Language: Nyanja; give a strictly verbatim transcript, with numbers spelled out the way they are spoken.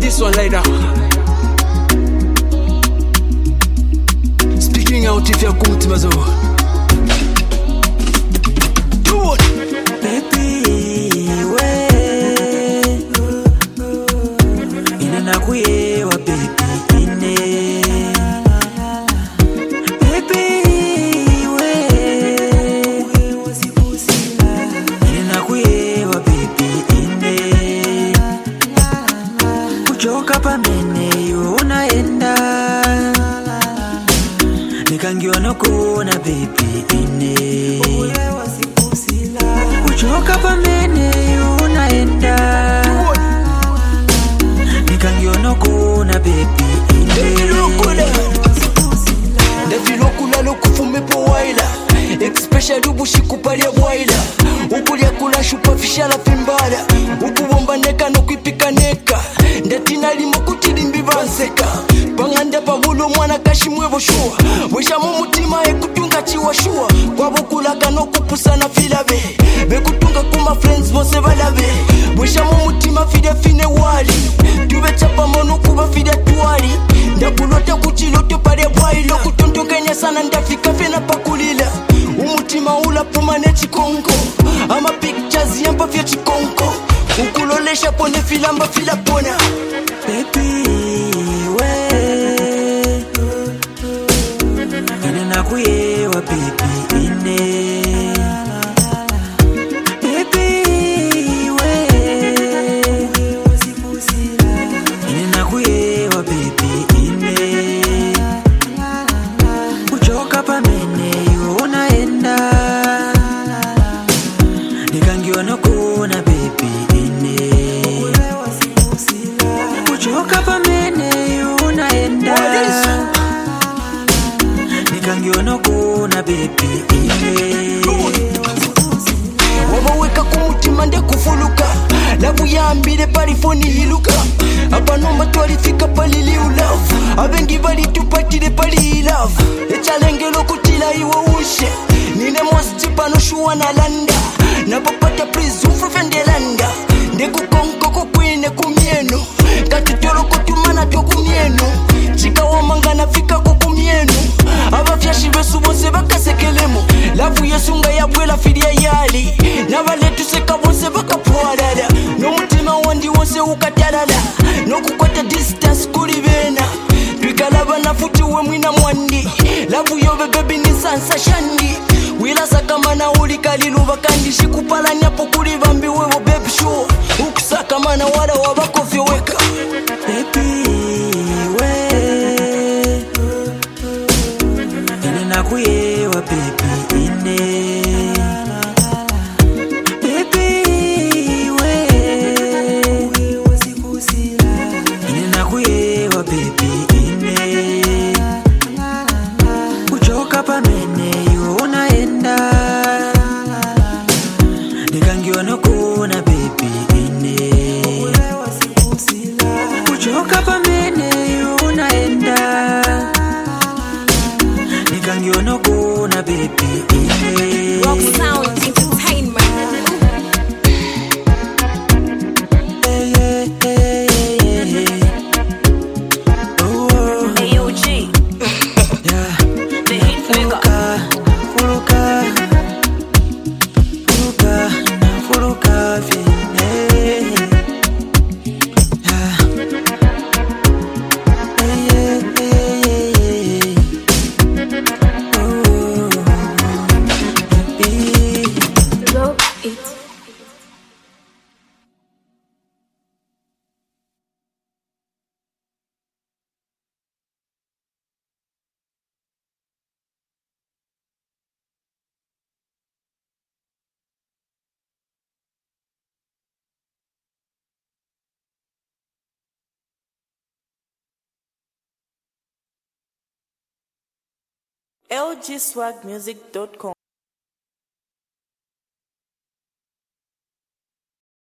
this one later. Speaking out if you're cool to my zone. Do it. Baby, we inana kuyewa baby ine. Baby, we inana kuyewa baby ine. Kuchoka pamene yo unaenda. Nikangiona kuona baby ine. Kuchoka pamene unaenda. Nikangiona kuona baby ine. Ndafilokula lokufume po waila. Especially ubushiku pali ya waila. Ukulia kula shupa fishala fimbala. Ukuwomba neka no kuipika neka. Ndatina limo kutili mbivanseka. Panganda pavulo mwana kashimwevo shua. Wisha mumutima ekutunga chiwa shua. Wabukula kano kupusana filabe. Bekutunga kuma friends vose valabe. Wisha mumutima fide fine wali. Tuwe chapa mono kuba fide tuwali. Ndakulote kuchilote pale wailo. Kutuntungenya sana ndafika fena pakulila. Umutima ula puma ne chikonko. Ama pictures yamba fya chikonko. Ukulolesha pone filamba fila pona. Baby, we inana kuyewa baby ine. Baby, we inana kuyewa baby ine. Kuchoka pamene yo unaenda. Nikangiona kuona baby ine. Kuchoka pamene unaenda. Nikangiona kuona baby ine. Wabaweka kumutima nde kufuluka. Labu yambile palifoni hiluka. Apa nomba tualifika pali liu love. Abengi bali tupatile pali love. Echalengelo kutila iwa ushe. Nine mwastipa no shuwa na landa. Napapata please ufrufende landa. Ndeku konko kukwine kumienu. Katutolo kutumana tokumienu. Chika wamanga fika kukumienu. Aba fyashi besu bose bakasekelemo. Lavu yesunga ya bwela fidia yali. Nabaletu seka bose bakapuadada. No mutima wandi wose ukatalala. No kukwata distance kuli bena. Twikalaba na futi we mwina mwandi. Lavu yobe baby ni sansa shandi. Wila sakama na ulikaliluva kandi. Shikupala nyapo kuli vambi wewo baby show. Ukusakama na wada wabakofyo weka. Baby, we inana kuyewa baby ine. Baby, we inana kuyewa baby ine. Kuchoka pamene yo unaenda. Nikangiona kuona baby ine. Kuchoka pamene unaenda. Nikangiona kuona baby ine. Rock Sound Entertainment. Hey, hey, hey, hey, hey. Oh, oh. A O G, Yeah. the hit maker. Furuka, furuka, furuka, furuka, vine. Yeah. Hey, hey, hey, hey, hey. Oh, baby. Rock it. L G swag music dot com